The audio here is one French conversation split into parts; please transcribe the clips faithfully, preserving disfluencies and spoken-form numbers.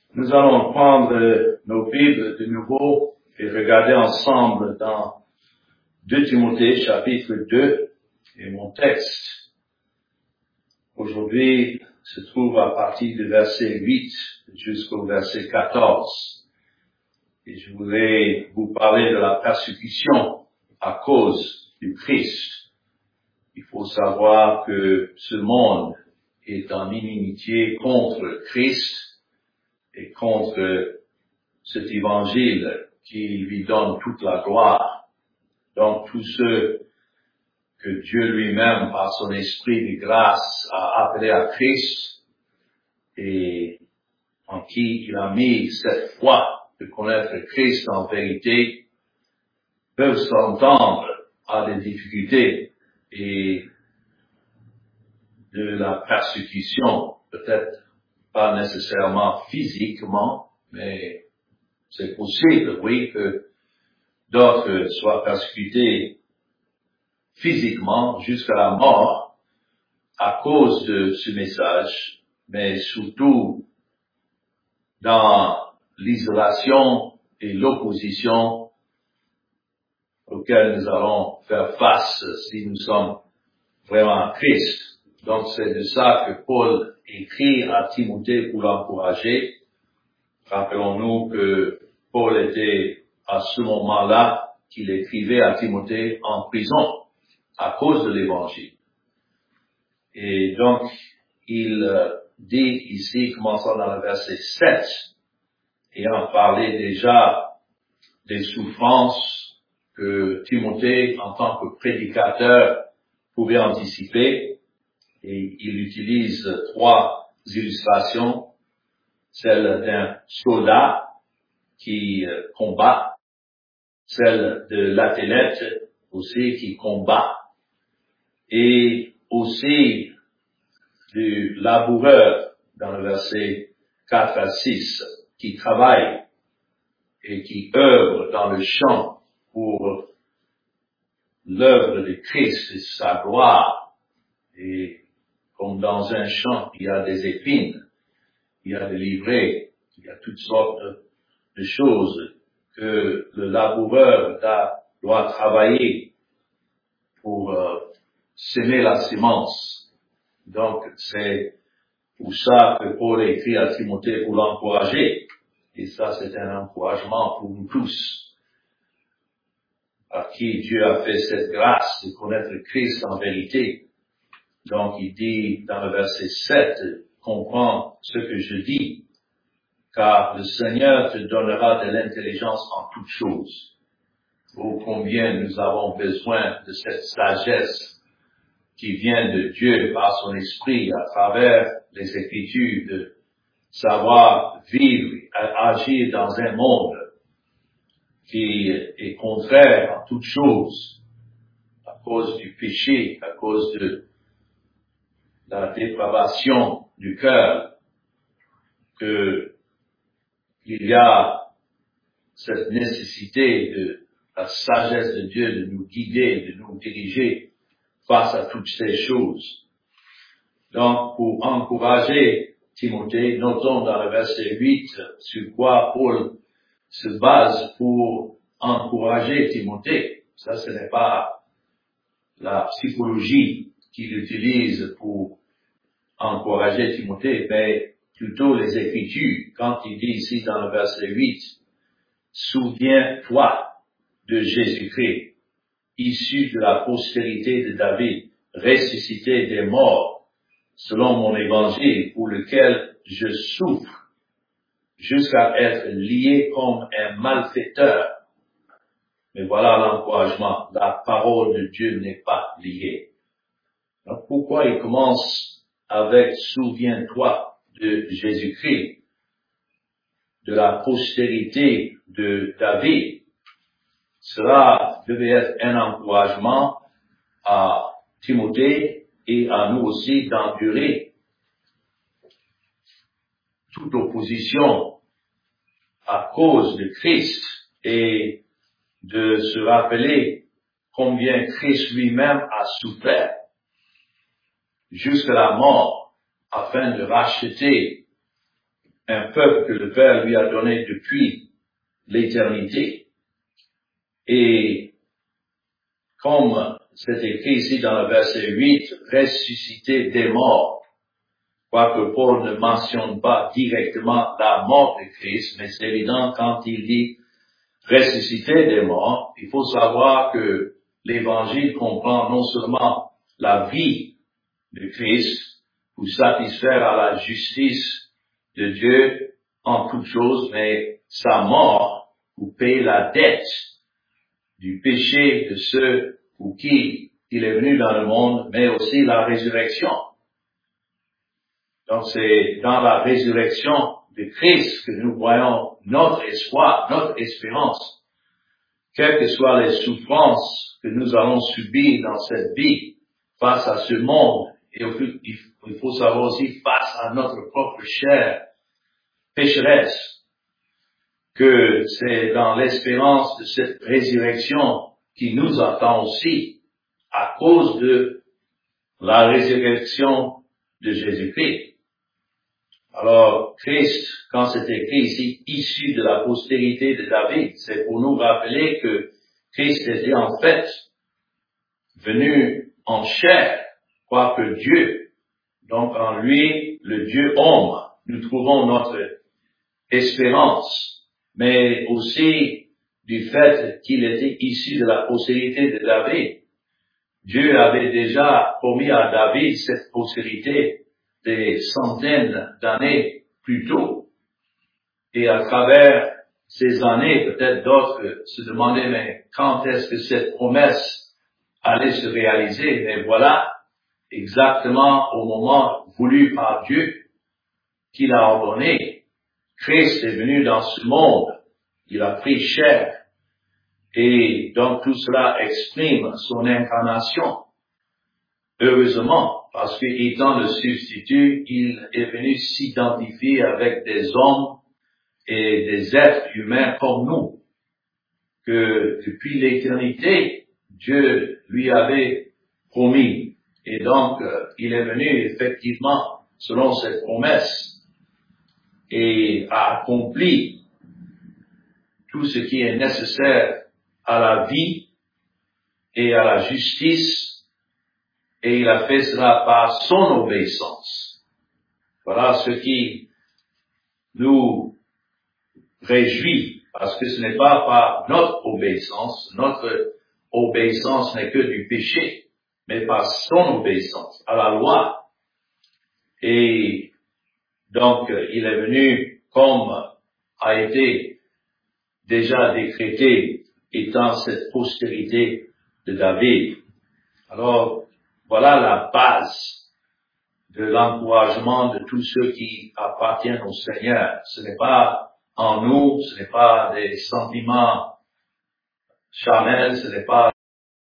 Nous allons prendre nos Bibles de nouveau et regarder ensemble dans deux Timothée chapitre deux, et mon texte aujourd'hui se trouve à partir du verset huit jusqu'au verset quatorze. Et je voudrais vous parler de la persécution à cause du Christ. Il faut savoir que ce monde est en inimitié contre le Christ et contre cet évangile qui lui donne toute la gloire. Donc tous ceux que Dieu lui-même, par son esprit de grâce, a appelés à Christ et en qui il a mis cette foi de connaître Christ en vérité, peuvent s'entendre à des difficultés et de la persécution, peut-être pas nécessairement physiquement, mais c'est possible, oui, que d'autres soient persécutés physiquement jusqu'à la mort à cause de ce message, mais surtout dans l'isolation et l'opposition auxquelles nous allons faire face si nous sommes vraiment en Christ. Donc c'est de ça que Paul écrit à Timothée pour l'encourager. Rappelons-nous que Paul était à ce moment-là qu'il écrivait à Timothée en prison à cause de l'évangile. Et donc il dit ici, commençant dans le verset sept, ayant parlé déjà des souffrances que Timothée, en tant que prédicateur, pouvait anticiper, et il utilise trois illustrations, celle d'un soldat qui combat, celle de l'athlète aussi qui combat, et aussi du laboureur dans le verset quatre à six, qui travaille et qui œuvre dans le champ pour l'œuvre de Christ et sa gloire. Et comme dans un champ, il y a des épines, il y a des livrets, il y a toutes sortes de choses que le laboureur doit travailler pour euh, semer la semence. Donc c'est pour ça que Paul écrit à Timothée pour l'encourager. Et ça, c'est un encouragement pour nous tous, à qui Dieu a fait cette grâce de connaître Christ en vérité. Donc, il dit dans le verset sept, comprends ce que je dis, car le Seigneur te donnera de l'intelligence en toutes choses. Oh, combien nous avons besoin de cette sagesse qui vient de Dieu par son esprit à travers les Écritures, de savoir vivre, agir dans un monde qui est contraire à toutes choses, à cause du péché, à cause de la dépravation du cœur, que il y a cette nécessité de la sagesse de Dieu de nous guider, de nous diriger face à toutes ces choses. Donc, pour encourager Timothée, notons dans le verset huit sur quoi Paul se base pour encourager Timothée. Ça, ce n'est pas la psychologie qu'il utilise pour encourager Timothée, mais plutôt les Écritures. Quand il dit ici dans le verset huit, « Souviens-toi de Jésus-Christ, issu de la postérité de David, ressuscité des morts, selon mon évangile, pour lequel je souffre, jusqu'à être lié comme un malfaiteur. » Mais voilà l'encouragement. La parole de Dieu n'est pas liée. Donc pourquoi il commence avec « Souviens-toi de Jésus-Christ, de la postérité de David ». Cela devait être un encouragement à Timothée et à nous aussi d'endurer toute opposition à cause de Christ et de se rappeler combien Christ lui-même a souffert jusqu'à la mort afin de racheter un peuple que le Père lui a donné depuis l'éternité. Et comme c'est écrit ici dans le verset huit, ressuscité des morts, quoique Paul ne mentionne pas directement la mort de Christ, mais c'est évident quand il dit ressuscité des morts, il faut savoir que l'évangile comprend non seulement la vie de Christ pour satisfaire à la justice de Dieu en toutes choses, mais sa mort pour payer la dette du péché de ceux pour qui il est venu dans le monde, mais aussi la résurrection. Donc c'est dans la résurrection de Christ que nous voyons notre espoir, notre espérance. Quelles que soient les souffrances que nous allons subir dans cette vie face à ce monde, et il faut savoir aussi face à notre propre chair pécheresse, que c'est dans l'espérance de cette résurrection qui nous attend aussi à cause de la résurrection de Jésus-Christ. Alors, Christ, quand c'est écrit ici, issu de la postérité de David, c'est pour nous rappeler que Christ était en fait venu en chair, quoique Dieu. Donc, en lui, le Dieu homme, nous trouvons notre espérance, mais aussi du fait qu'il était issu de la postérité de David. Dieu avait déjà promis à David cette postérité des centaines d'années plus tôt. Et à travers ces années, peut-être d'autres se demandaient, mais quand est-ce que cette promesse allait se réaliser? Mais voilà, exactement au moment voulu par Dieu qu'il a ordonné. Christ est venu dans ce monde. Il a pris chair. Et donc tout cela exprime son incarnation. Heureusement, parce qu'étant le substitut, il est venu s'identifier avec des hommes et des êtres humains comme nous, que depuis l'éternité, Dieu lui avait promis. Et donc, euh, il est venu effectivement selon cette promesse et a accompli tout ce qui est nécessaire à la vie et à la justice. Et il a fait cela par son obéissance. Voilà ce qui nous réjouit, parce que ce n'est pas par notre obéissance, notre obéissance n'est que du péché, mais par son obéissance à la loi. Et donc, il est venu comme a été déjà décrété étant cette postérité de David. Alors, voilà la base de l'encouragement de tous ceux qui appartiennent au Seigneur. Ce n'est pas en nous, ce n'est pas des sentiments charnels, ce n'est pas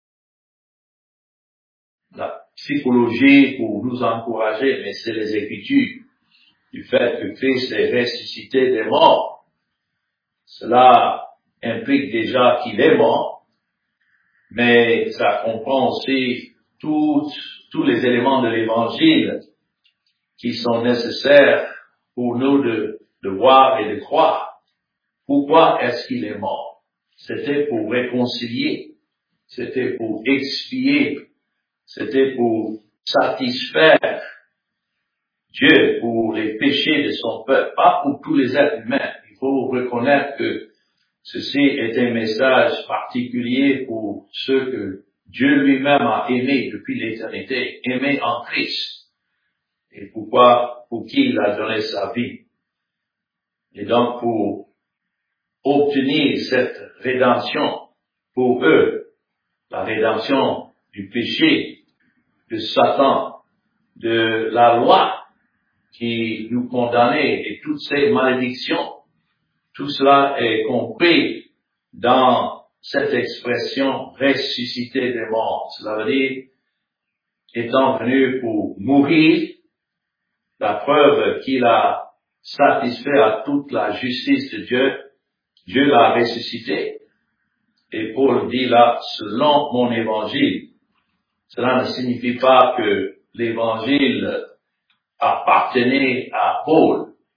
la psychologie pour nous encourager, mais c'est les Écritures du fait que Christ est ressuscité des morts. Cela implique déjà qu'il est mort, mais ça comprend aussi tous, tous les éléments de l'Évangile qui sont nécessaires pour nous de, de voir et de croire. Pourquoi est-ce qu'il est mort? C'était pour réconcilier, c'était pour expier, c'était pour satisfaire Dieu pour les péchés de son peuple, pas pour tous les êtres humains. Il faut reconnaître que ceci est un message particulier pour ceux que Dieu lui-même a aimés depuis l'éternité, aimés en Christ. Et pourquoi, pour qui il a donné sa vie. Et donc pour obtenir cette rédemption pour eux, la rédemption du péché, de Satan, de la loi qui nous condamnait et toutes ces malédictions, tout cela est compris dans cette expression ressuscité des morts. Cela veut dire, étant venu pour mourir, la preuve qu'il a satisfait à toute la justice de Dieu, Dieu l'a ressuscité. Et Paul dit là, selon mon évangile. Cela ne signifie pas que l'évangile appartenait à Paul,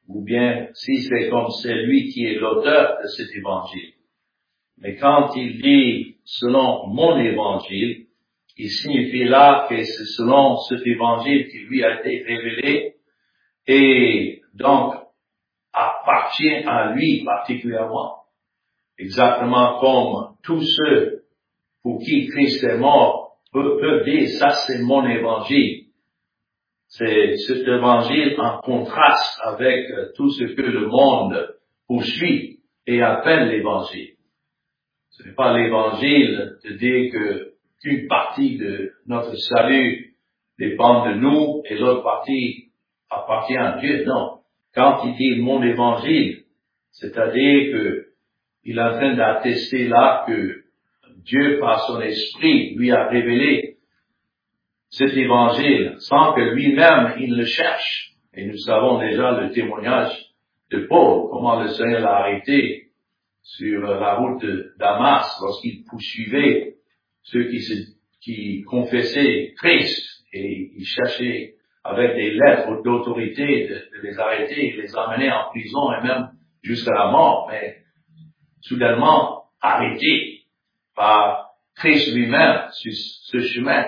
ou bien si c'est comme c'est lui qui est l'auteur de cet évangile. Mais quand il dit selon mon évangile, il signifie là que c'est selon cet évangile qui lui a été révélé et donc appartient à lui particulièrement. Exactement comme tous ceux pour qui Christ est mort peuvent, peuvent dire ça c'est mon évangile. C'est cet évangile en contraste avec tout ce que le monde poursuit et appelle l'évangile. Ce n'est pas l'évangile de dire que qu'une partie de notre salut dépend de nous et l'autre partie appartient à Dieu. Non. Quand il dit mon évangile, c'est-à-dire que il est en train d'attester là que Dieu, par son esprit, lui a révélé cet évangile sans que lui-même il le cherche. Et nous savons déjà le témoignage de Paul, comment le Seigneur l'a arrêté sur la route de Damas lorsqu'il poursuivait ceux qui, se, qui confessaient Christ et il cherchait avec des lettres d'autorité de, de les arrêter et les amener en prison et même jusqu'à la mort, mais soudainement arrêté par Christ lui-même sur ce chemin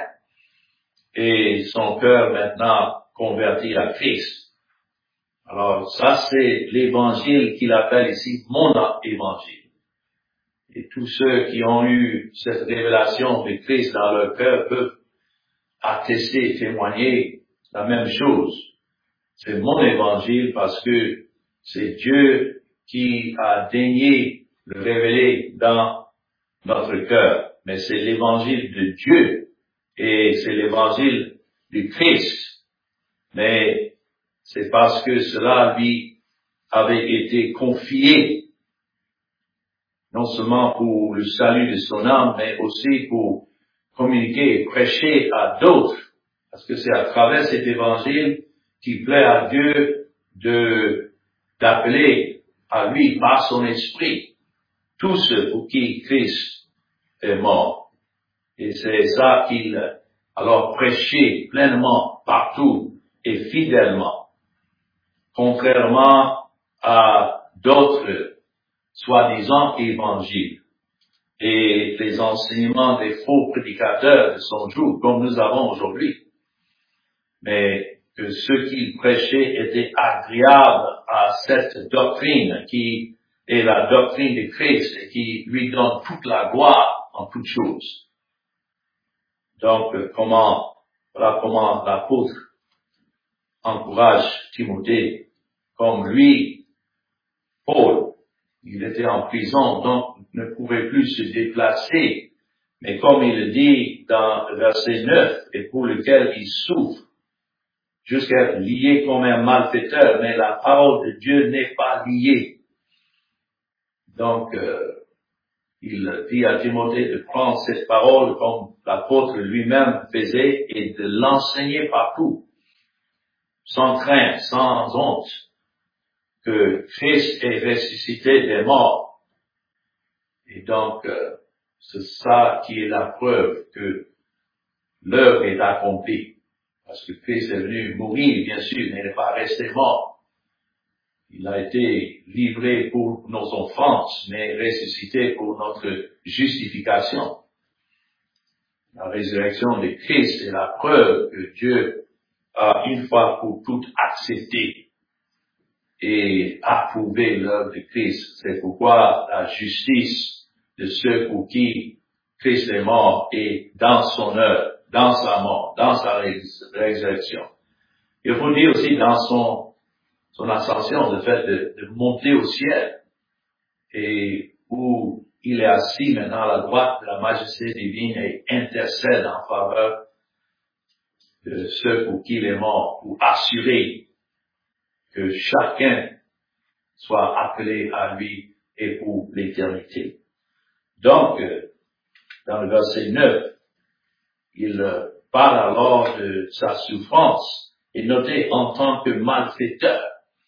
et son cœur maintenant converti à Christ. Alors ça c'est l'évangile qu'il appelle ici mon évangile. Et tous ceux qui ont eu cette révélation de Christ dans leur cœur peuvent attester, témoigner la même chose. C'est mon évangile parce que c'est Dieu qui a daigné le révéler dans notre cœur. Mais c'est l'évangile de Dieu et c'est l'évangile du Christ. Mais c'est parce que cela lui avait été confié, non seulement pour le salut de son âme, mais aussi pour communiquer et prêcher à d'autres. Parce que c'est à travers cet évangile qui plaît à Dieu de, d'appeler à lui par son esprit tous ceux pour qui Christ est mort. Et c'est ça qu'il alors prêchait pleinement partout et fidèlement. Contrairement à d'autres soi-disant évangiles et les enseignements des faux prédicateurs de son jour, comme nous avons aujourd'hui. Mais que ce qu'il prêchait était agréable à cette doctrine qui est la doctrine de Christ et qui lui donne toute la gloire en toutes choses. Donc, comment, voilà comment l'apôtre encourage Timothée. Comme lui, Paul, il était en prison, donc ne pouvait plus se déplacer. Mais comme il le dit dans le verset neuf, et pour lequel il souffre, jusqu'à être lié comme un malfaiteur, mais la parole de Dieu n'est pas liée. Donc, euh, il dit à Timothée de prendre cette parole comme l'apôtre lui-même faisait et de l'enseigner partout, sans crainte, sans honte, que Christ est ressuscité des morts. Et donc, euh, c'est ça qui est la preuve que l'œuvre est accomplie. Parce que Christ est venu mourir, bien sûr, mais il n'est pas resté mort. Il a été livré pour nos offenses, mais ressuscité pour notre justification. La résurrection de Christ est la preuve que Dieu a une fois pour toutes accepté et approuvé l'œuvre de Christ. C'est pourquoi la justice de ceux pour qui Christ est mort est dans son œuvre, dans sa mort, dans sa résurrection. Il faut dire aussi dans son, son ascension, le fait de, de monter au ciel et où il est assis maintenant à la droite de la majesté divine et intercède en faveur de ceux pour qui il est mort, pour assurer que chacun soit appelé à lui et pour l'éternité. Donc, dans le verset neuf, il parle alors de sa souffrance et notez en tant que malfaiteur.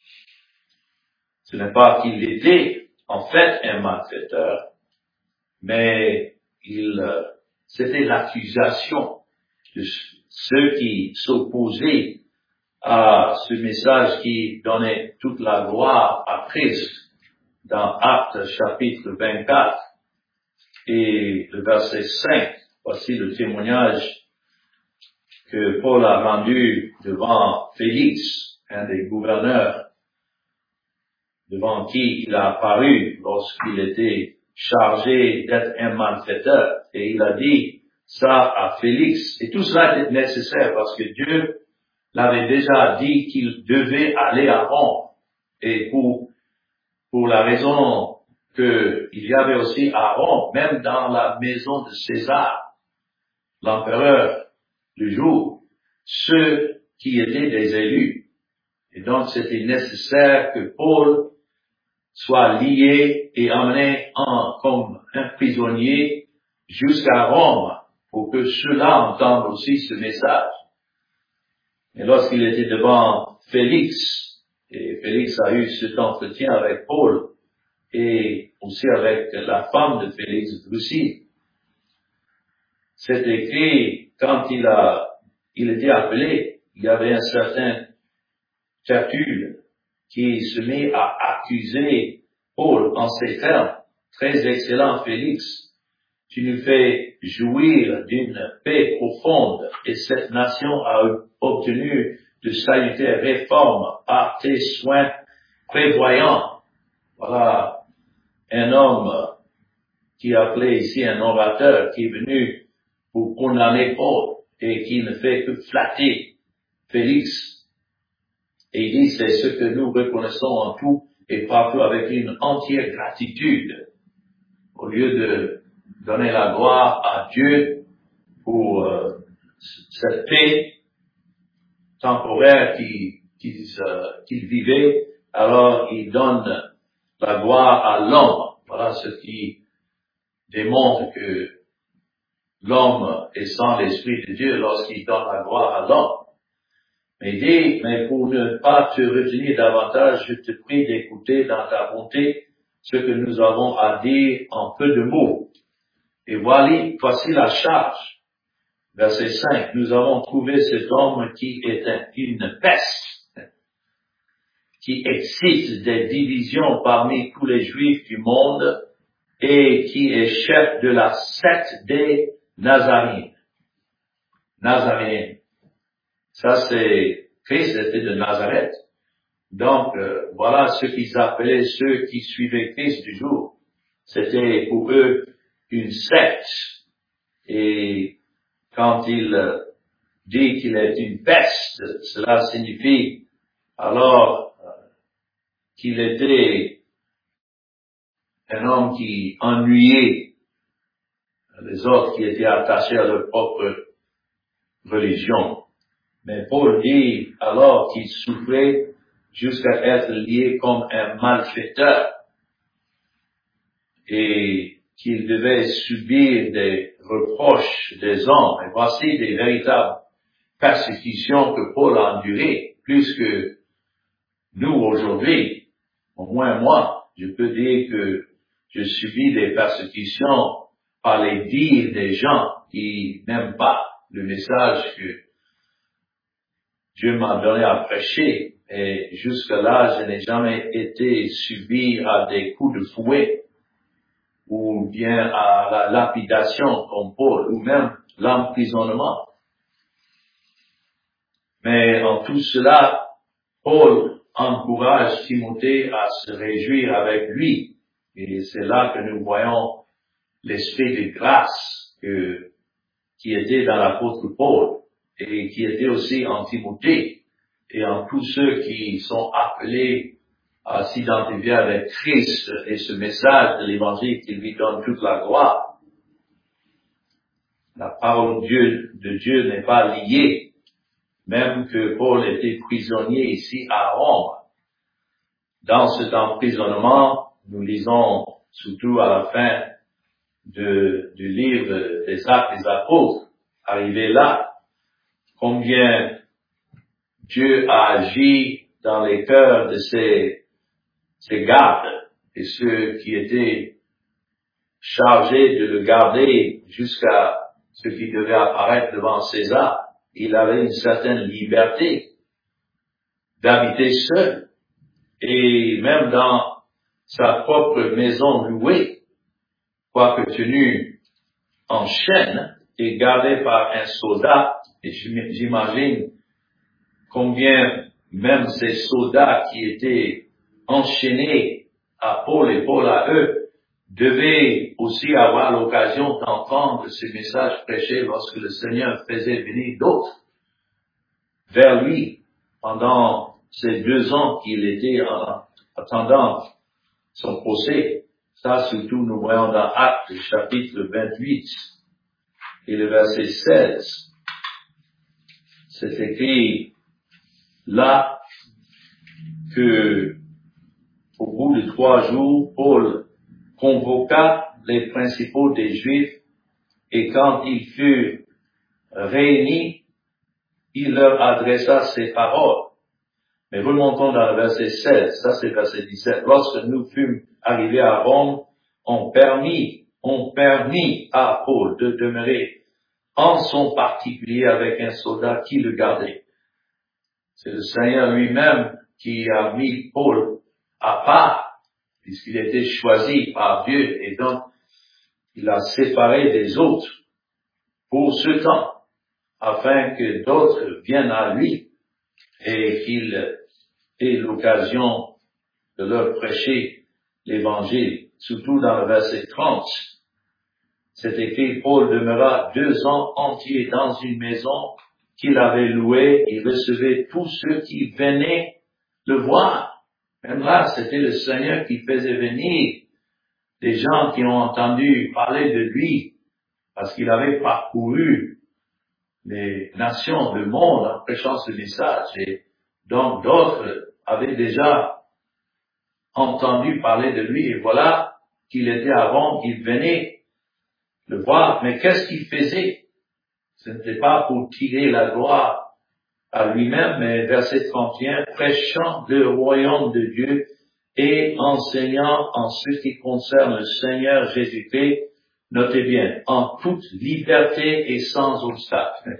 Ce n'est pas qu'il était en fait un malfaiteur, mais il, c'était l'accusation de ceux qui s'opposaient à ce message qui donnait toute la gloire à Christ dans Actes chapitre vingt-quatre et le verset cinq. Voici le témoignage que Paul a rendu devant Félix, un des gouverneurs, devant qui il a apparu lorsqu'il était chargé d'être un malfaiteur. Et il a dit ça à Félix. Et tout cela était nécessaire parce que Dieu l'avait déjà dit qu'il devait aller à Rome. Et pour, pour la raison qu'il y avait aussi à Rome, même dans la maison de César, l'empereur du jour, ceux qui étaient des élus. Et donc c'était nécessaire que Paul soit lié et emmené en, comme un prisonnier jusqu'à Rome pour que ceux-là entendent aussi ce message. Et lorsqu'il était devant Félix, et Félix a eu cet entretien avec Paul et aussi avec la femme de Félix, Drusille, c'est écrit, quand il a, il était appelé, il y avait un certain Tertulle qui se met à accuser Paul en ces termes. Très excellent, Félix. Tu nous fais jouir d'une paix profonde et cette nation a obtenu de salutaires réformes par tes soins prévoyants. Voilà un homme qui est appelé ici un orateur qui est venu pour condamner Paul et qui ne fait que flatter Félix. Et il dit, c'est ce que nous reconnaissons en tout et partout avec une entière gratitude. Au lieu de donner la gloire à Dieu pour euh, cette paix temporaire qu'il qu'il euh, qu'il vivait, alors il donne la gloire à l'homme. Voilà ce qui démontre que l'homme est sans l'Esprit de Dieu lorsqu'il donne la gloire à l'homme. Mais dit, mais pour ne pas te retenir davantage, je te prie d'écouter dans ta bonté ce que nous avons à dire en peu de mots. Et voici, voici la charge. Verset cinq. Nous avons trouvé cet homme qui est un, une peste, qui excite des divisions parmi tous les Juifs du monde et qui est chef de la secte des Nazaréens. Nazaréens. Ça, c'est, Christ était de Nazareth. Donc, euh, voilà ce qu'ils appelaient ceux qui suivaient Christ du jour. C'était pour eux une secte. Et quand il euh, dit qu'il est une peste, cela signifie alors euh, qu'il était un homme qui ennuyait les autres qui étaient attachés à leur propre religion. Mais Paul dit alors qu'il souffrait jusqu'à être lié comme un malfaiteur et qu'il devait subir des reproches des hommes. Et voici des véritables persécutions que Paul a endurées, plus que nous aujourd'hui. Au moins moi, je peux dire que je subis des persécutions par les dires des gens qui n'aiment pas le message que Dieu m'a donné à prêcher, et jusque-là, je n'ai jamais été subi à des coups de fouet, ou bien à la lapidation comme Paul, ou même l'emprisonnement. Mais en tout cela, Paul encourage Timothée à se réjouir avec lui, et c'est là que nous voyons l'esprit de grâce que, qui était dans l'apôtre Paul, et qui était aussi en Timothée, et en tous ceux qui sont appelés à s'identifier avec Christ et ce message de l'évangile qui lui donne toute la gloire. La parole de Dieu, de Dieu n'est pas liée, même que Paul était prisonnier ici à Rome. Dans cet emprisonnement, nous lisons surtout à la fin de, du livre des Actes des Apôtres, arrivé là, combien Dieu a agi dans les cœurs de ses, ses gardes et ceux qui étaient chargés de le garder jusqu'à ce qui devait apparaître devant César. Il avait une certaine liberté d'habiter seul, et même dans sa propre maison louée, quoique tenu en chaîne et gardé par un soldat, et j'imagine combien même ces soldats qui étaient enchaînés à Paul et Paul à eux devaient aussi avoir l'occasion d'entendre ce message prêché lorsque le Seigneur faisait venir d'autres vers lui pendant ces deux ans qu'il était en attendant son procès. Ça, surtout, nous voyons dans Actes, chapitre vingt-huit, et le verset seize. C'est écrit là que, au bout de trois jours, Paul convoqua les principaux des Juifs, et quand il fut réuni, il leur adressa ces paroles. Mais remontons dans le verset seize, ça c'est verset dix-sept. Lorsque nous fûmes arrivés à Rome, on permit, on permit à Paul de demeurer en son particulier avec un soldat qui le gardait. C'est le Seigneur lui-même qui a mis Paul à part, puisqu'il était choisi par Dieu, et donc il l'a séparé des autres pour ce temps, afin que d'autres viennent à lui et qu'il ait l'occasion de leur prêcher l'évangile. Surtout dans le verset trente, c'est écrit, Paul demeura deux ans entiers dans une maison qu'il avait louée et recevait tous ceux qui venaient le voir. Même là, c'était le Seigneur qui faisait venir des gens qui ont entendu parler de lui, parce qu'il avait parcouru les nations, le monde en prêchant ce message. Et donc d'autres avaient déjà entendu parler de lui, et voilà qu'il était à Rome, il venait le voir. Mais qu'est-ce qu'il faisait? Ce n'était pas pour tirer la gloire à lui-même, mais verset trente et un, prêchant le royaume de Dieu et enseignant en ce qui concerne le Seigneur Jésus-Christ, notez bien, en toute liberté et sans obstacle.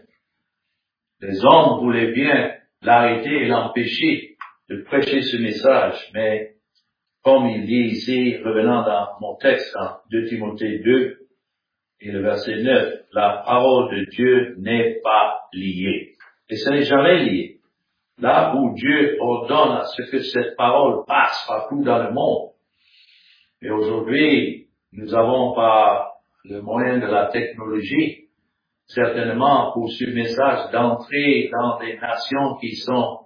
Les hommes voulaient bien l'arrêter et l'empêcher de prêcher ce message, mais comme il dit ici, revenant dans mon texte, en deux Timothée deux, et le verset neuf, la parole de Dieu n'est pas liée. Et ce n'est jamais lié. Là où Dieu ordonne à ce que cette parole passe partout dans le monde. Et aujourd'hui, nous avons par le moyen de la technologie, certainement pour ce message d'entrer dans des nations qui sont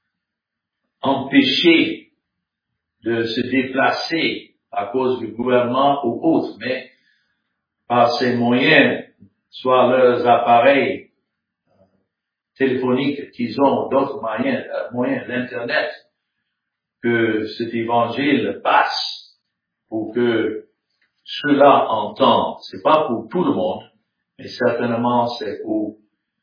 empêchées de se déplacer à cause du gouvernement ou autre, mais par ces moyens, soit leurs appareils téléphoniques qu'ils ont, d'autres moyens, moyens, l'Internet, que cet évangile passe pour que ceux-là entendent. C'est pas pour tout le monde, mais certainement c'est pour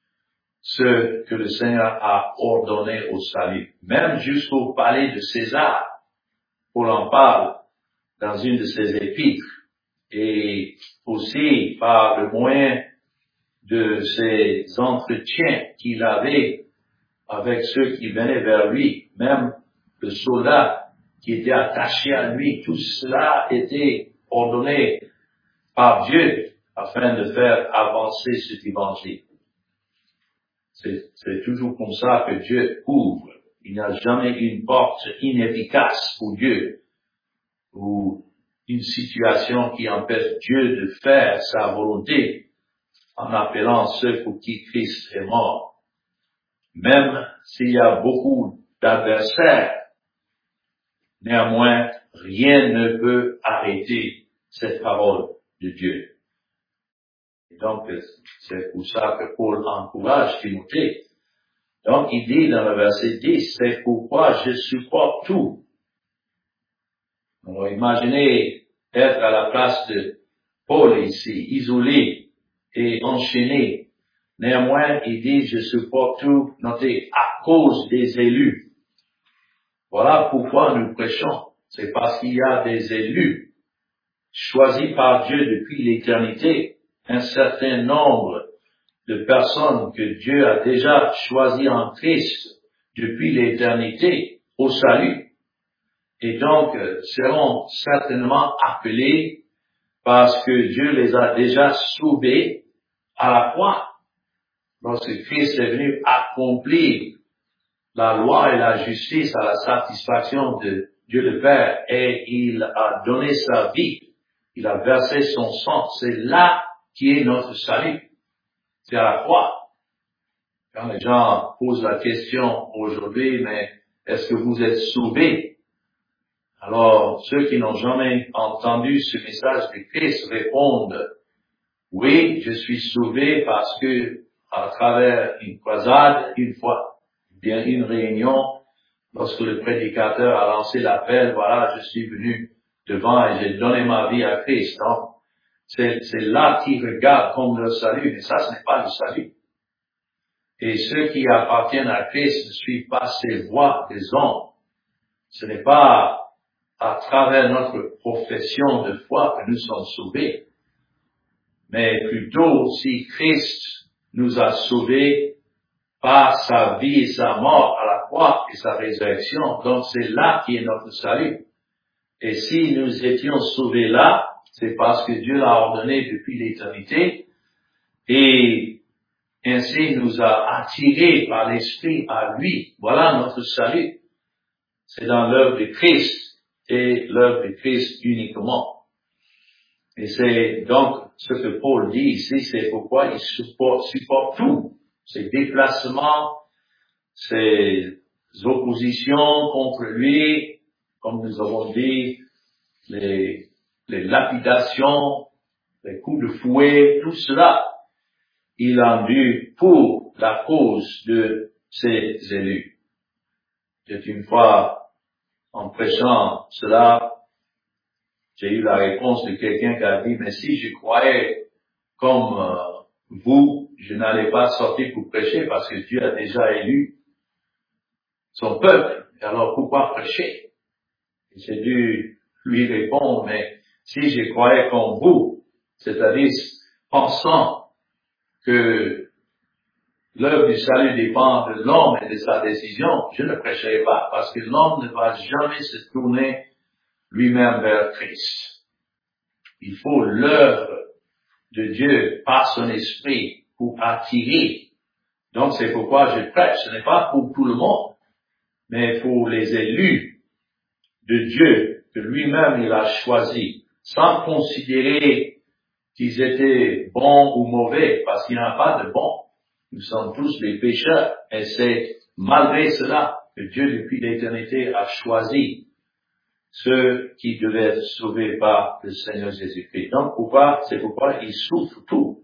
ceux que le Seigneur a ordonnés au salut. Même jusqu'au palais de César, Paul en parle dans une de ses épîtres, et aussi par le moyen de ces entretiens qu'il avait avec ceux qui venaient vers lui, même le soldat qui était attaché à lui, tout cela était ordonné par Dieu afin de faire avancer cet évangile. C'est, c'est toujours comme ça que Dieu ouvre. Il n'y a jamais une porte inefficace pour Dieu ou une situation qui empêche Dieu de faire sa volonté en appelant ceux pour qui Christ est mort. Même s'il y a beaucoup d'adversaires, néanmoins, rien ne peut arrêter cette parole de Dieu. Et donc, c'est pour ça que Paul encourage Timothée. Donc, il dit dans le verset dix, c'est pourquoi je supporte tout. Alors, imaginez être à la place de Paul ici, isolé et enchaîné. Néanmoins, il dit, je supporte tout, notez, à cause des élus. Voilà pourquoi nous prêchons. C'est parce qu'il y a des élus choisis par Dieu depuis l'éternité, un certain nombre de personnes que Dieu a déjà choisies en Christ depuis l'éternité au salut. Et donc, euh, seront certainement appelés parce que Dieu les a déjà sauvés à la croix. Lorsque Christ est venu accomplir la loi et la justice à la satisfaction de Dieu le Père et il a donné sa vie, il a versé son sang, c'est là qui est notre salut. C'est à la croix. Quand les gens posent la question aujourd'hui, mais est-ce que vous êtes sauvés? Alors, ceux qui n'ont jamais entendu ce message de Christ répondent, oui, je suis sauvé parce que, à travers une croisade, une fois, bien une réunion, lorsque le prédicateur a lancé l'appel, voilà, je suis venu devant et j'ai donné ma vie à Christ. Donc, c'est, c'est là qu'ils regardent comme le salut, mais ça, ce n'est pas le salut. Et ceux qui appartiennent à Christ ne suivent pas ces voies des hommes. Ce n'est pas à travers notre profession de foi que nous sommes sauvés, mais plutôt si Christ nous a sauvés par sa vie et sa mort à la croix et sa résurrection. Donc c'est là qui est notre salut. Et si nous étions sauvés là, c'est parce que Dieu l'a ordonné depuis l'éternité et ainsi nous a attirés par l'Esprit à lui. Voilà notre salut. C'est dans l'œuvre de Christ et l'œuvre de Christ uniquement. Et c'est donc ce que Paul dit ici, c'est pourquoi il supporte, supporte tout. Ses déplacements, ses oppositions contre lui, comme nous avons dit, les, les lapidations, les coups de fouet, tout cela, il a dû pour la cause de ses élus. C'est une fois, en prêchant cela, j'ai eu la réponse de quelqu'un qui a dit, mais si je croyais comme euh, vous, je n'allais pas sortir pour prêcher parce que Dieu a déjà élu son peuple. Alors pourquoi prêcher? Et j'ai dû lui répondre, mais si je croyais comme vous, c'est-à-dire pensant que l'œuvre du salut dépend de l'homme et de sa décision, je ne prêcherai pas parce que l'homme ne va jamais se tourner lui-même vers Christ. Il faut l'œuvre de Dieu par son esprit pour attirer. Donc c'est pourquoi je prêche. Ce n'est pas pour tout le monde, mais pour les élus de Dieu que lui-même il a choisi, sans considérer qu'ils étaient bons ou mauvais, parce qu'il n'y en a pas de bons. Nous sommes tous des pécheurs, et c'est malgré cela que Dieu depuis l'éternité a choisi ceux qui devaient être sauvés par le Seigneur Jésus-Christ. Donc pourquoi, c'est pourquoi il souffre tout,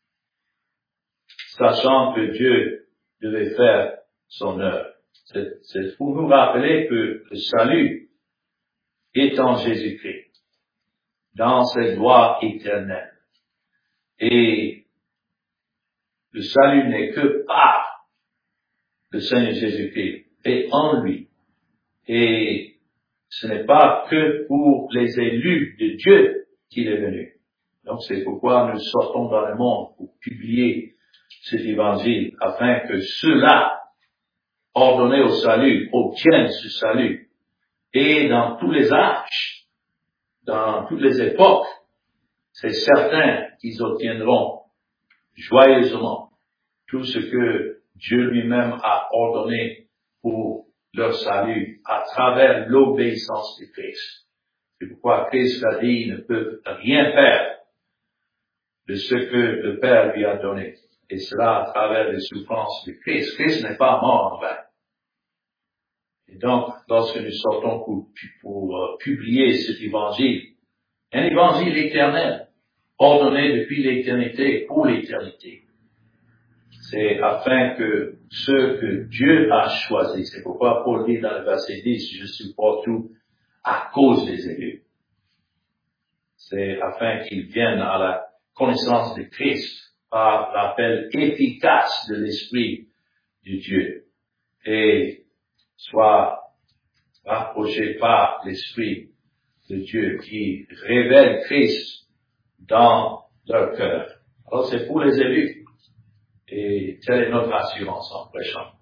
sachant que Dieu devait faire son œuvre. C'est, c'est pour nous rappeler que le salut est en Jésus-Christ, dans cette gloire éternelle. Et le salut n'est que par le Seigneur Jésus-Christ et en lui. Et ce n'est pas que pour les élus de Dieu qu'il est venu. Donc c'est pourquoi nous sortons dans le monde pour publier cet évangile, afin que ceux-là, ordonnés au salut, obtiennent ce salut. Et dans tous les âges, dans toutes les époques, c'est certain qu'ils obtiendront joyeusement tout ce que Dieu lui-même a ordonné pour leur salut à travers l'obéissance de Christ. C'est pourquoi Christ a dit, ils ne peuvent rien faire de ce que le Père lui a donné. Et cela à travers les souffrances de Christ. Christ n'est pas mort en vain. Et donc, lorsque nous sortons pour, pour uh, publier cet évangile, un évangile éternel, ordonné depuis l'éternité pour l'éternité, c'est afin que ceux que Dieu a choisis, c'est pourquoi Paul dit dans le verset dix, je supporte tout à cause des élus. C'est afin qu'ils viennent à la connaissance de Christ par l'appel efficace de l'Esprit de Dieu et soient rapprochés par l'Esprit de Dieu qui révèle Christ dans leur cœur. Alors c'est pour les élus. Et telle est notre assurance en prêchant.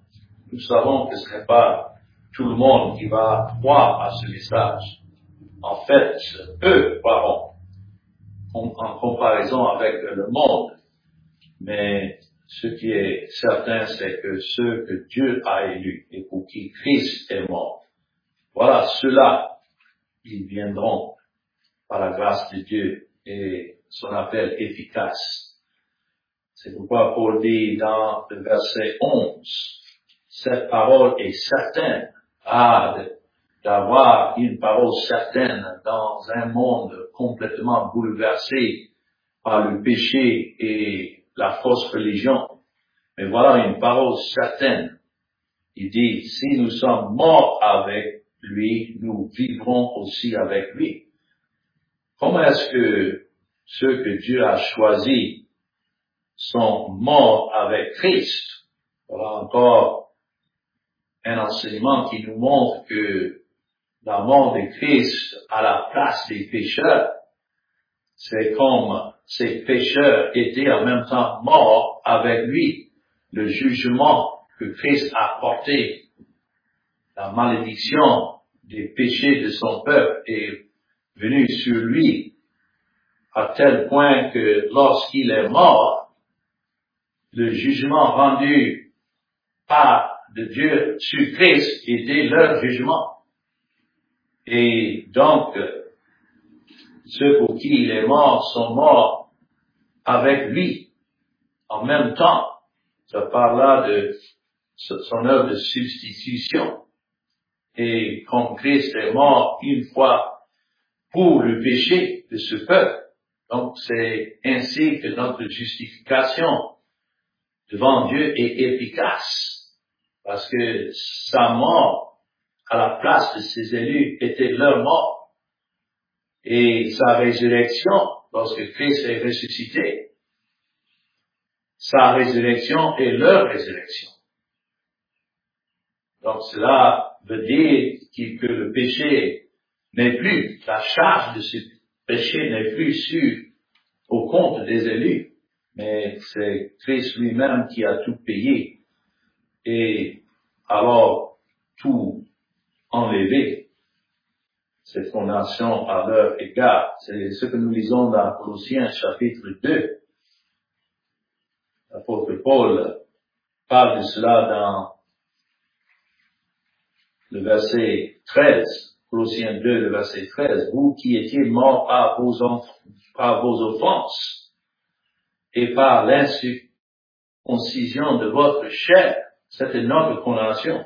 nous savons que ce n'est pas tout le monde qui va croire à ce message. En fait, eux croiront en, en comparaison avec le monde. Mais ce qui est certain, c'est que ceux que Dieu a élus et pour qui Christ est mort, voilà, ceux-là, ils viendront par la grâce de Dieu et son appel efficace. C'est pourquoi Paul dit dans le verset onze, cette parole est certaine, ah, d'avoir une parole certaine dans un monde complètement bouleversé par le péché et la fausse religion. Mais voilà une parole certaine. Il dit, si nous sommes morts avec lui, nous vivrons aussi avec lui. Comment est-ce que ceux que Dieu a choisis sont morts avec Christ? Voilà encore un enseignement qui nous montre que la mort de Christ à la place des pécheurs, c'est comme ces pécheurs étaient en même temps morts avec lui. Le jugement que Christ a porté, la malédiction des péchés de son peuple est venue sur lui à tel point que lorsqu'il est mort, le jugement rendu par de Dieu sur Christ était leur jugement. Et donc, ceux pour qui il est mort sont morts avec lui en même temps. Ça parle là de son œuvre de substitution. Et comme Christ est mort une fois pour le péché de ce peuple, donc c'est ainsi que notre justification devant Dieu est efficace. Parce que sa mort à la place de ses élus était leur mort. Et sa résurrection, lorsque Christ est ressuscité, sa résurrection est leur résurrection. Donc cela veut dire que le péché n'est plus, la charge de ce péché n'est plus sur au compte des élus, mais c'est Christ lui-même qui a tout payé et alors tout enlevé, cette condamnation à leur égard. C'est ce que nous lisons dans Colossiens chapitre deux. L'apôtre Paul parle de cela dans le verset treize, Colossiens deux, le verset treize, vous qui étiez morts par vos, par vos offenses et par l'incirconcision de votre chair, c'était notre condamnation.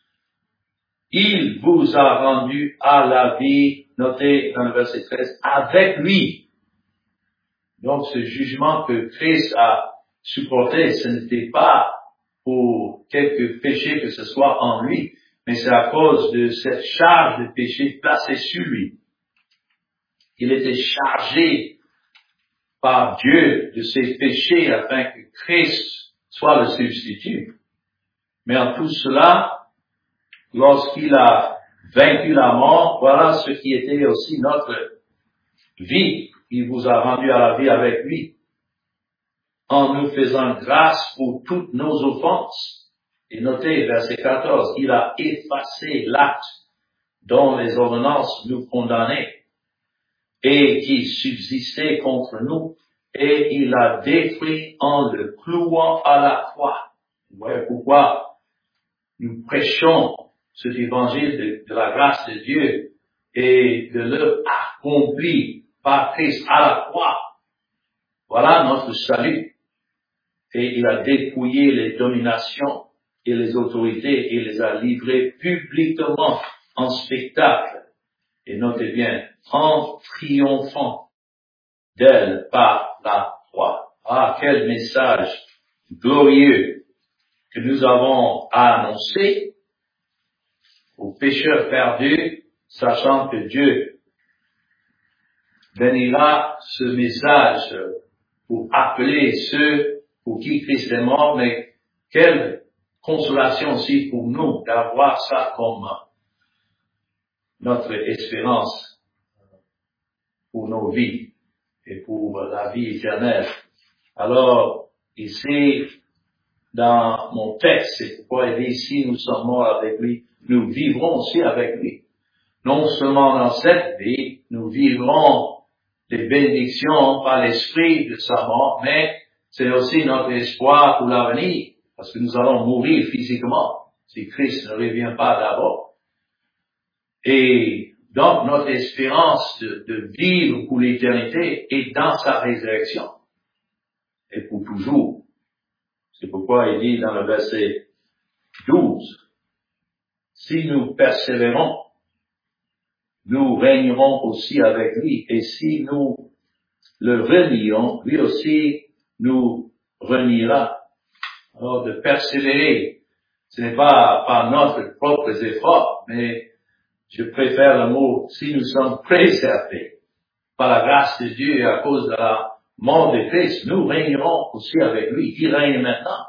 Il vous a rendu à la vie, notez dans le verset treize, avec lui. Donc ce jugement que Christ a supporté, ce n'était pas pour quelque péché que ce soit en lui, mais c'est à cause de cette charge de péché placée sur lui. Il était chargé par Dieu de ses péchés afin que Christ soit le substitut. Mais en tout cela, lorsqu'il a vaincu la mort, voilà ce qui était aussi notre vie. Il vous a rendu à la vie avec lui, en nous faisant grâce pour toutes nos offenses. Et notez, verset quatorze, il a effacé l'acte dont les ordonnances nous condamnaient et qui subsistait contre nous, et il a détruit en le clouant à la croix. Vous voyez pourquoi nous prêchons cet évangile de, de la grâce de Dieu et de l'œuvre accomplie par Christ à la croix. Voilà notre salut. Et il a dépouillé les dominations et les autorités et les a livrées publiquement en spectacle. Et notez bien, en triomphant d'elle par la croix. Ah, quel message glorieux que nous avons à annoncer aux pécheurs perdus, sachant que Dieu bénira ce message pour appeler ceux pour qui Christ est mort, mais quelle consolation aussi pour nous d'avoir ça comme notre espérance pour nos vies et pour la vie éternelle. Alors, ici, dans mon texte, c'est pourquoi il dit, si nous sommes morts avec lui, nous vivrons aussi avec lui. Non seulement dans cette vie, nous vivrons des bénédictions par l'esprit de sa mort, mais c'est aussi notre espoir pour l'avenir, parce que nous allons mourir physiquement, si Christ ne revient pas d'abord. Et donc, notre espérance de, de vivre pour l'éternité est dans sa résurrection, et pour toujours. C'est pourquoi il dit dans le verset douze, « Si nous persévérons, nous régnerons aussi avec lui, et si nous le renions, lui aussi nous reniera. » Alors, de persévérer, ce n'est pas par notre propres efforts, mais je préfère le mot « si nous sommes préservés par la grâce de Dieu et à cause de la mort de Christ, nous régnerons aussi avec lui. » Il règne maintenant.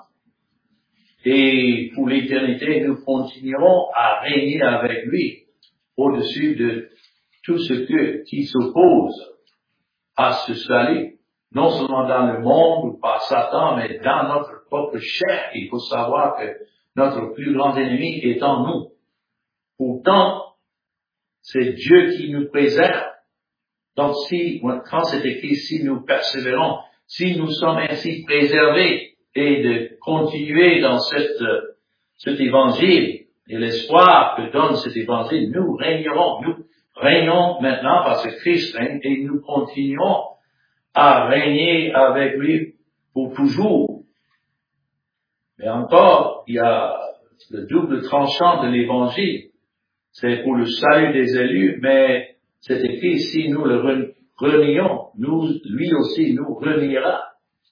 Et pour l'éternité, nous continuerons à régner avec lui au-dessus de tout ce que, qui s'oppose à ce salut, non seulement dans le monde ou par Satan, mais dans notre propre chair. Il faut savoir que notre plus grand ennemi est en nous. Pourtant, c'est Dieu qui nous préserve. Donc si, quand c'est écrit, si nous persévérons, si nous sommes ainsi préservés et de continuer dans cette, cet évangile et l'espoir que donne cet évangile, nous régnerons, nous régnons maintenant parce que Christ règne et nous continuons à régner avec lui pour toujours. Mais encore, il y a le double tranchant de l'évangile. C'est pour le salut des élus, mais c'est écrit, si nous le renions, nous, lui aussi nous reniera.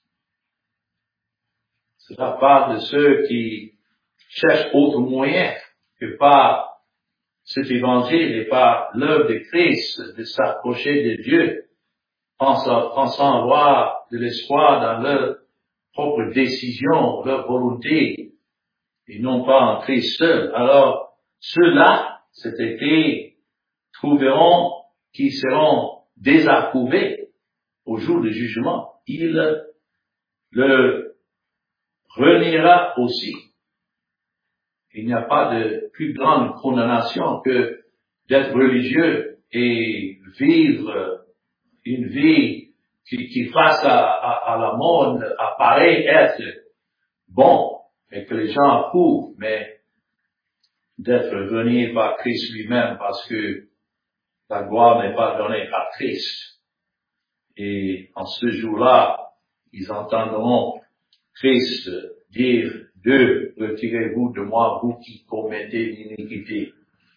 Cela parle de ceux qui cherchent autre moyen que par cet évangile et par l'œuvre de Christ de s'approcher de Dieu, pensant, pensant avoir de l'espoir dans leur propre décision, leur volonté, et non pas en Christ seul. Alors, ceux-là, c'est écrit, trouveront qui seront désapprouvés au jour du jugement. Il le reniera aussi. Il n'y a pas de plus grande condamnation que d'être religieux et vivre une vie qui, qui face à, à, à la mort apparaît être bon et que les gens approuvent, mais d'être renié par Christ lui-même parce que la gloire n'est pas donnée par Christ. Et en ce jour-là, ils entendront Christ dire d'eux, retirez-vous de moi, vous qui commettez l'iniquité.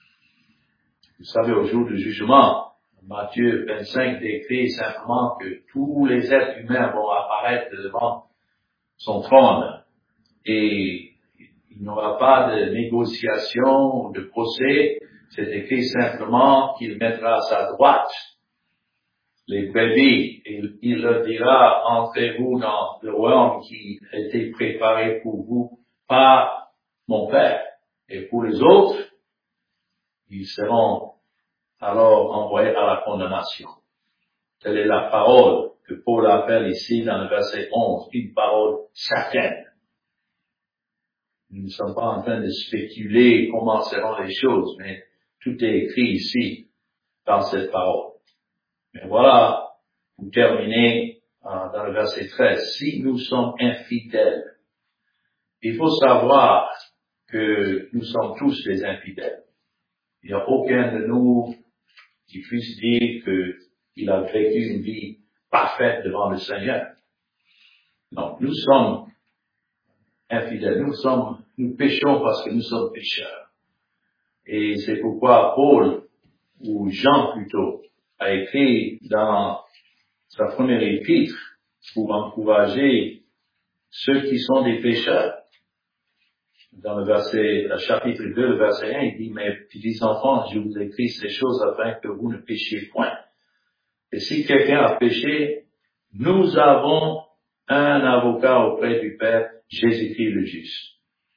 Vous savez, au jour du jugement, Matthieu vingt-cinq décrit simplement que tous les êtres humains vont apparaître devant son trône et il n'y aura pas de négociation ou de procès. C'est écrit simplement qu'il mettra à sa droite les brebis et il leur dira, entrez-vous dans le royaume qui a été préparé pour vous par mon Père. Et pour les autres, ils seront alors envoyés à la condamnation. Telle est la parole que Paul appelle ici dans le verset onze, une parole certaine. Nous ne sommes pas en train de spéculer comment seront les choses, mais tout est écrit ici dans cette parole. Mais voilà, pour terminer, dans le verset treize, si nous sommes infidèles, il faut savoir que nous sommes tous des infidèles. Il n'y a aucun de nous qui puisse dire qu'il a vécu une vie parfaite devant le Seigneur. Non, nous sommes infidèles. Nous sommes, nous péchons parce que nous sommes pécheurs. Et c'est pourquoi Paul, ou Jean plutôt, a écrit dans sa première épître pour encourager ceux qui sont des pécheurs. Dans le verset, le chapitre deux, le verset un, il dit, mes petits enfants, je vous écris ces choses afin que vous ne péchiez point. Et si quelqu'un a péché, nous avons un avocat auprès du Père, Jésus-Christ le juste.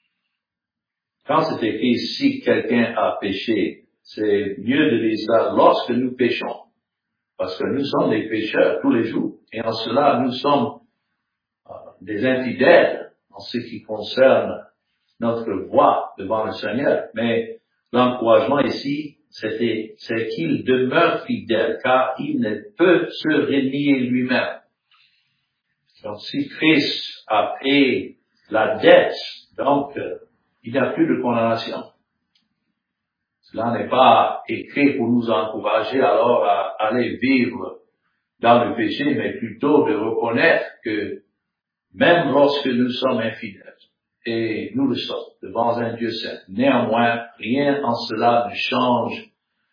Quand c'est écrit, si quelqu'un a péché, c'est mieux de dire ça lorsque nous péchons. Parce que nous sommes des pécheurs tous les jours. Et en cela, nous sommes des infidèles. en ce qui concerne notre voie devant le Seigneur. Mais l'encouragement ici, c'était, c'est qu'il demeure fidèle, car il ne peut se renier lui-même. Donc, si Christ a payé la dette, donc, euh, il n'y a plus de condamnation. Cela n'est pas écrit pour nous encourager alors à aller vivre dans le péché, mais plutôt de reconnaître que même lorsque nous sommes infidèles, et nous le sommes devant un Dieu saint, néanmoins, rien en cela ne change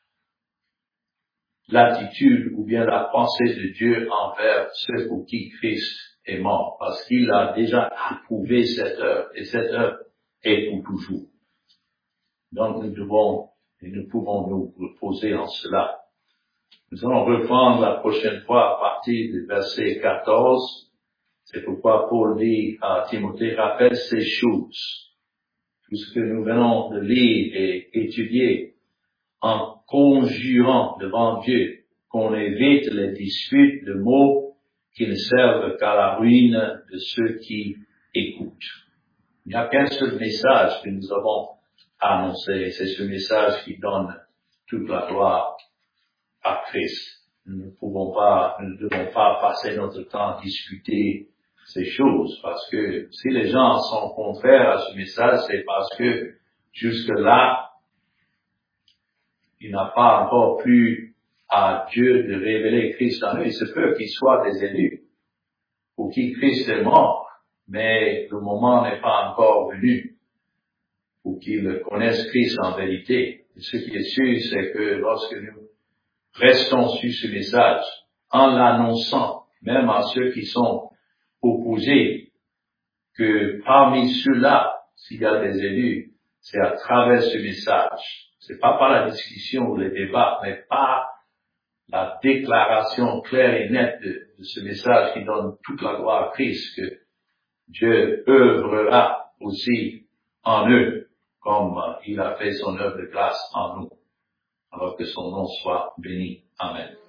l'attitude ou bien la pensée de Dieu envers ceux pour qui Christ est mort, parce qu'il a déjà approuvé cette œuvre, et cette œuvre est pour toujours. Donc nous devons et nous pouvons nous reposer en cela. Nous allons reprendre la prochaine fois à partir du verset quatorze. C'est pourquoi Paul dit à Timothée, rappelle ces choses, tout ce que nous venons de lire et étudier, en conjurant devant Dieu qu'on évite les disputes de mots qui ne servent qu'à la ruine de ceux qui écoutent. Il n'y a qu'un seul message que nous avons annoncé, c'est ce message qui donne toute la gloire à Christ. Nous ne pouvons pas, nous ne devons pas passer notre temps à discuter ces choses, parce que si les gens sont contraires à ce message, c'est parce que jusque-là, il n'a pas encore plu à Dieu de révéler Christ en eux. Il se peut qu'ils soient des élus, pour qui Christ est mort, mais le moment n'est pas encore venu pour qu'ils connaissent Christ en vérité. Et ce qui est sûr, c'est que lorsque nous restons sur ce message, en l'annonçant, même à ceux qui sont opposés, que parmi ceux-là, s'il y a des élus, c'est à travers ce message. C'est pas par la discussion ou les débats, mais par la déclaration claire et nette de, de ce message qui donne toute la gloire à Christ, que Dieu œuvrera aussi en eux, comme il a fait son œuvre de grâce en nous, alors que son nom soit béni. Amen.